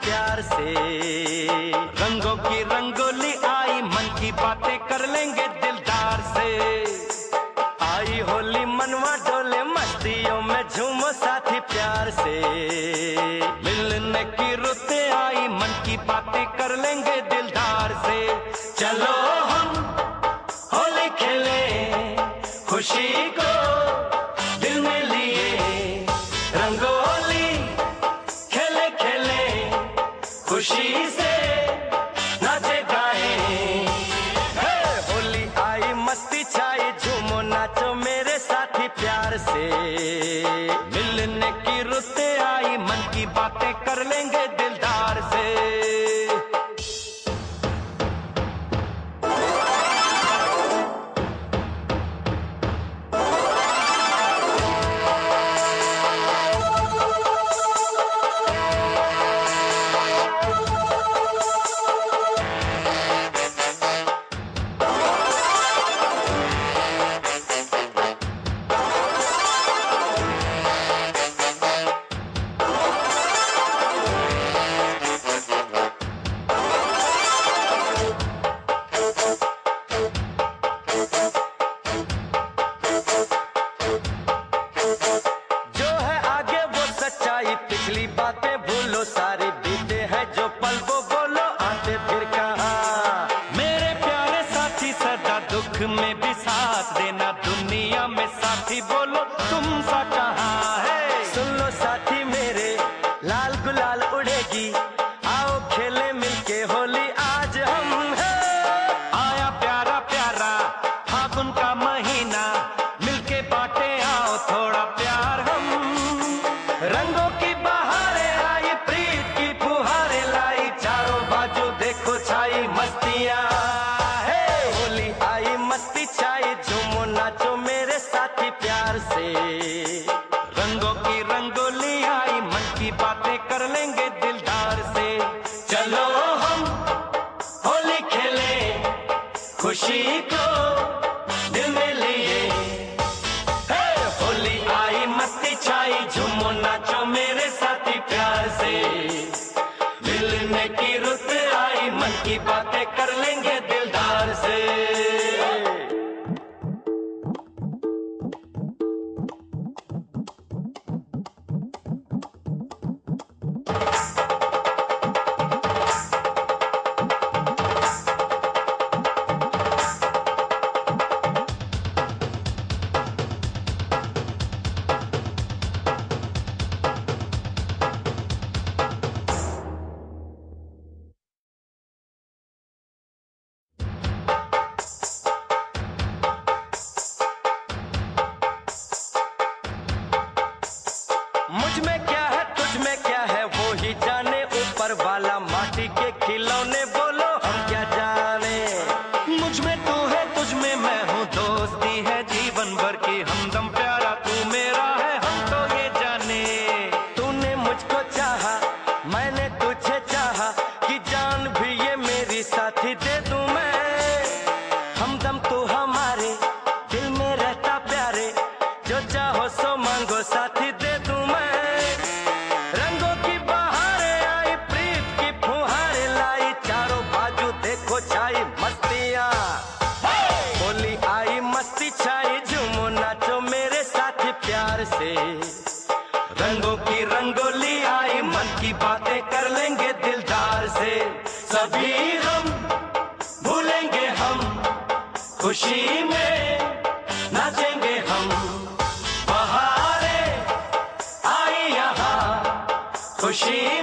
प्यार से। रंगों की रंगोली आई, मन की बातें कर लेंगे दिलदार से। आई होली मनवा डोले, मस्तियों में झूमो साथी प्यार से। मिलने की रुते आई, मन की बातें कर लेंगे दिलदार से। चलो हम होली खेले, खुशी को दिल में लिए, रंगोली खेले खेले, खुशी से नाचे गाए। होली आई मस्ती छाई, झूमो नाचो मेरे साथी प्यार से। मिलने की रुते आई, मन की बातें कर लेंगे दिलदार से। पिछली बातें भूलो, सारी बीते हैं जो पल वो बोलो, आते फिर कहाँ। मेरे प्यारे साथी सदा दुख में भी साथ देना, दुनिया में साथी बोलो तुम सा कहाँ है। सुन लो साथी मेरे, लाल गुलाल उड़ेगी, आओ खेले मिलके होली आज हम है। आया प्यारा प्यारा फागुन का महीना, मिलके बांटे आओ थोड़ा प्यार हम। रंगों की बहारें आई, प्रीत की फुहारें लाई, चारों बाजू देखो छाई मस्तियाँ है। होली आई मस्ती छाई, झूमो नाचो मेरे साथी प्यार से। रंगों की रंगोली आई, मन की बातें कर लेंगे दिलदार से। चलो हम होली खेले, खुशी को दिल में लिए। होली आई मस्ती छाई, झूमो नाचो मेरे साथी प्यार से। मिलने की रुत आई, मन की बातें कर लेंगे दिलदार से। मुझ में क्या है तुझ में क्या है वो ही जाने, ऊपर वाला माटी के खिलौने बोलो हम क्या जाने। मुझ में तू है तुझ में मैं हूँ, दोस्ती है जीवन भर की हमदम, प्यारा तू मेरा है हम तो ये जाने। तूने मुझको चाहा मैंने तुझे चाहा, कि जान भी ये मेरी साथी दे दूं मैं। हमदम तू हमारे दिल में रहता प्यारे, जो चाहो सो मांगो साथी दे दूं मैं। रंगों की बहारें आई, प्रीत की फुहारें लाई, चारों बाजू देखो छाई मस्तियाँ। होली आई मस्ती छाई, झूमो नाचो मेरे साथी प्यार से। रंगों की रंगोली आई, मन की बातें कर लेंगे दिलदार से। सभी हम भूलेंगे हम, खुशी में नाचेंगे हम। बहारें आई यहाँ, खुशी